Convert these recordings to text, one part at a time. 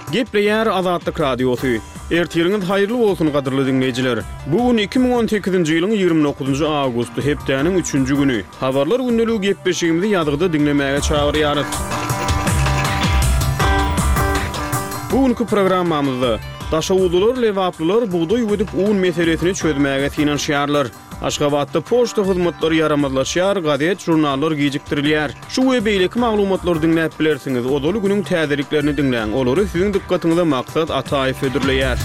Gepleyer Azadlyk Radiosu. Ertiriňiz haýyrly bolsun gadyrly dinleýijiler. Bugun 2018-nji ýylyň 29-njy awgusty hepdeniň 3-nji güni. Habarlar gündeliği gepleşigimizi ýadygda dinlemäge çagyrýarys. Bugünkü programmamyzda daşawudylar, lewaplylar buğday ödüp un meselesini çözmäge finansiýarlar. Aşgabatda poçta hyzmatlary yaramazlaşýar, gazet, jurnallar gijikdirilýär. Şu we beýleki maglumatlary dinläp bilersiňiz. Odaly günüň täzeliklerini dinläň. Olary siziň dikkatiňize maksat ataýyp ödürleýär.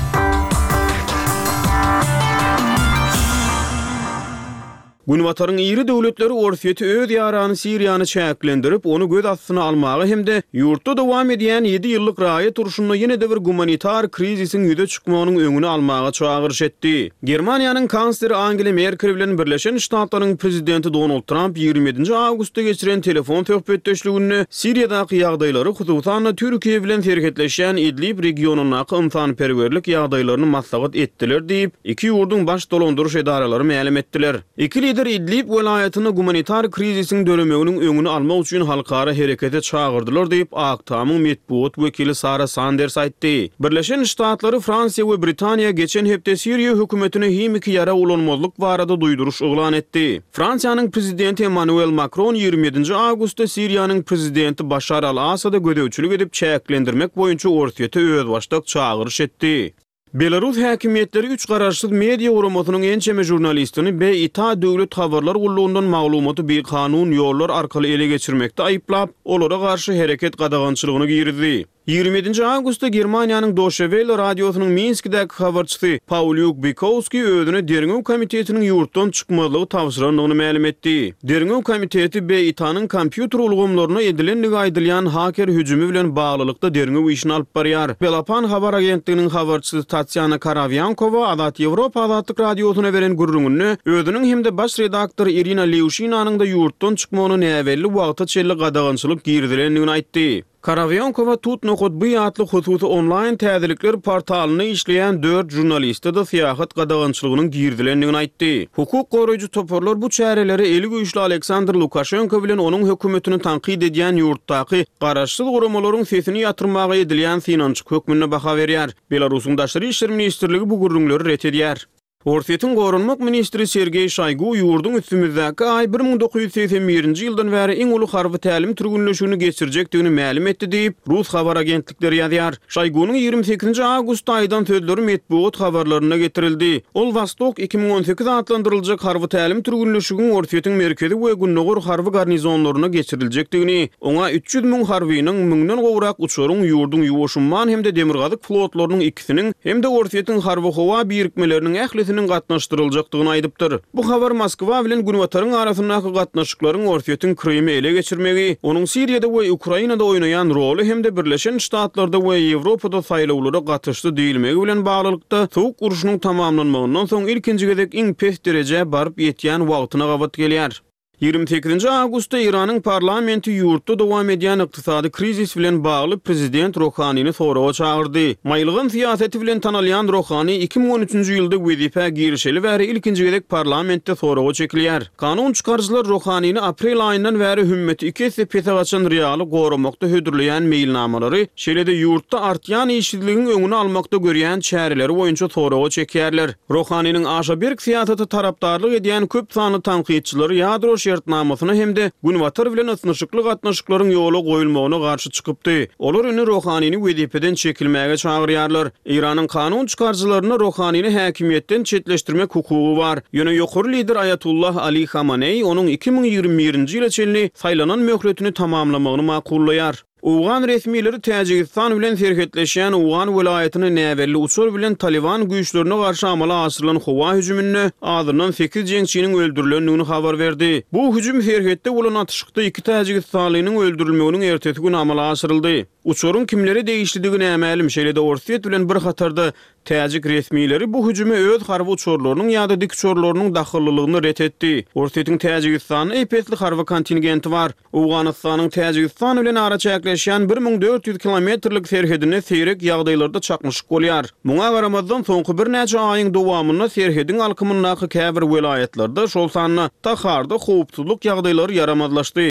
Günwataryň iri döwletleri Orsiýeti öz ýarany Siriýany çäklendirip, onu göz astyna almagy hemde ýurtda dowam edýän 7 ýyllyk raýat urşunda ýene-de bir gumanitar krizisiň ýüze çykmagynyň öňüni almaga çagyrş etdi. Germaniýanyň kansleri Angela Merkel bilen Birleşen Ştatlaryň prezidenti Donald Trump 27-nji awgustda geçiren telefon söhbetdeşligini Siriýadaky ýagdaýlary, hususan Türkiýe bilen serhetleşen Idlib regionunaky ymsanperwerlik ýagdaýlaryny maslahat etdiler diýip, iki ýurdun baş dolandyryş edaralary ma'lum etdiler. Lider Idlib welaýatyna gumanitar krizisiň dölemeginiň öňüni almak üçin halkara herekete çagyrdylar diýip Aktamyň medpuat wekili Sara Sanders aýtdy. Birleşen Ştatlary, Fransiýa we Britaniýa geçen hepde Siriýa hökümetine hemiki ýara ulanmazlyk barada duýduruş oglan etdi. Fransiýanyň prezidenti Emmanuel Macron 27-nji awgustda Siriýanyň prezidenti Bashar al-Assada gödäwçilik edip çäklendirmek boýunça Orsiýete öz başlyk çagyrş etdi. Belarus häkimetleri 3 garaşsyz media uramatynyň ençeme jurnalistini beýta döwlet habarlar gulluğundan maglumaty bir kanun ýollar arkaly ele geçirmekde aýyplap, olara garşy hereket gadagançylygyny girdi. 27-nji awgustda Germaniýanyň Deutsche Welle radiosynyň Minskdäki habarçysy Pauliuk Bykowski özüne Derňew komitetiniň ýurtdan çykmalygy tawsyrandygyny ma'lum etdi. Derňew komiteti beýtanyň kompýuter ulgamlaryna edilenligi aýdylýan haker hüjümi bilen baglylykda Derňew işini alyp barýar. Belapan habar agentliginiň habarçysy Tatyana Karavyankova Azad Ýewropa Azadlyk radiosyna beren gurrungyny özüniň hemde baş redaktor Irina Lewshinanyň da ýurtdan çykmagyny näwelli wagta çelli gadagançylyk girdilendigini aýtdy. Karavyankova Tutnokotby adly hususy online täzelikler portalyny işleýän 4 jurnalistde de siýasat gadagançylygynyň girdilendigini aýtdy. Hukuk goraýjy toparlar bu çäreleri eli güýçli Aleksandr Lukashenko bilen onuň hökümetini tanqid edýän ýurtdaky garaşsyz guramalaryň sesini ýatyrmaga edilýän finansyk hökmüne baha berýär. Belarusyň daşary işler ministrligi bu gurrunlary ret edýär. Orsiýetiň gorunmak ministri Sergey Shoygu ýurdun üstümizdäki aý 1981-nji ýyldan bäri iň uly harby tälim türgünleşigini geçirjekdigini ma'lum etdi diýip Rus habar agentlikleri ýazýar. Shoygunyň 28-nji awgust aýdan sözleri medpuat habarlaryna getirildi. Ol Vostok 2018 adlandyryljak harby tälim türgünleşiginiň Orsiýetiň merkezi we günnäger harby garnizonlaryna geçiriljekdigini, oňa 300 000 harbynyň 1000den gowrak uçaryň ýurdun ýuwaşymman hemde demirgazyk flotlarynyň ikisiniň hemde Orsiýetiň harby howa birikmeleriniň ähli gatnaşdyryljakdygyny aýdypdyr. Bu habar Moskwa bilen Günwataryň arasyndaky gatnaşyklaryň Orsiýetiň Krymy ele geçirmegi, onuň Siriýada we Ukrainada oýnaýan roly hemde Birleşen Ştatlarda we Ýewropada saýlawlara gatnaşdy diýilmegi bilen baglykda sowuk uruşynyň tamamlanmagyndan soň ilkinji gezek iň pes derejä baryp ýetýän wagtyna gabat gelýär. 28-nji awgustda Iranyň parlamenti ýurtda dowam edýän ykdysady krizis bilen bagly prezident Rohanyny soraga çagyrdy. Maýlygyň siýaseti bilen tanalýan Rohany 2013-nji ýylda wezife girişeli bäri ilkinji gezek parlamentde soraga çekilýär. Kanun çykarjylar Rohanyny aprel aýyndan bäri hümmet iki sepete gaçan realy goramakda hödürleýän meýilnamalary, şeýle-de ýurtda artýan işsizligiň öňüni almakda görýän çäreleri boýunça soraga çekýärler. Rohanynyň aşaberk siýasaty tarapdarlyk edýän köp sanly tanqidçiler ýadro şertnamasyna hemde Günwatar bilen ysnyşykly gatnaşyklaryň ýola goýulmagyna garşy çykypdy. Olar ony Rohanyny wezipeden çekilmäge çagyrýarlar. Iranyň kanun çykarjylaryna Rohanyny häkimetden çetleşdirmek hukugy bar. Ýöne ýokary lider Ayatullah Ali Khamenei onuň 2021-nji ýyla çelli saýlanan möhletini tamamlamagyny makullaýar. Ugan resmileri Täjikistan bilen serhetleşen Ugan welaýatyny näwelli uçur bilen Taliban güýçlerine garşy amala aşyrylan howa hüjümine adyrnan 8 jeňçiniň öldürilendigini habar berdi. Bu hüjüm serhetde bolan atyşykda 2 Täjikistanlynyň öldürilmeginiň ertesi gün amala aşyryldy. Uçurun kimleri değiştirdigini ämälim, şeýle-de Orsiýet bilen bir hatarda Täjik resmileri bu hüjüme öz harby uçurlarynyň ýa-da dik uçurlarynyň dahyllylygyny ret etdi. Orsiýetiň Täjikistanyň epesli harby kontingenti bar. Awganystanyň Täjikistan bilen ara çäkleşýän 1400 kilometrlik serhedine seýrek ýagdaýlarda çakmyşyk bolýar. Muňa garamazdan soňky bir näçe aýyň dowamyna serhedin alkymyndaky käbir welaýatlarda şol sanly taharda howpsuzlyk ýagdaýlary yaramazlaşdy.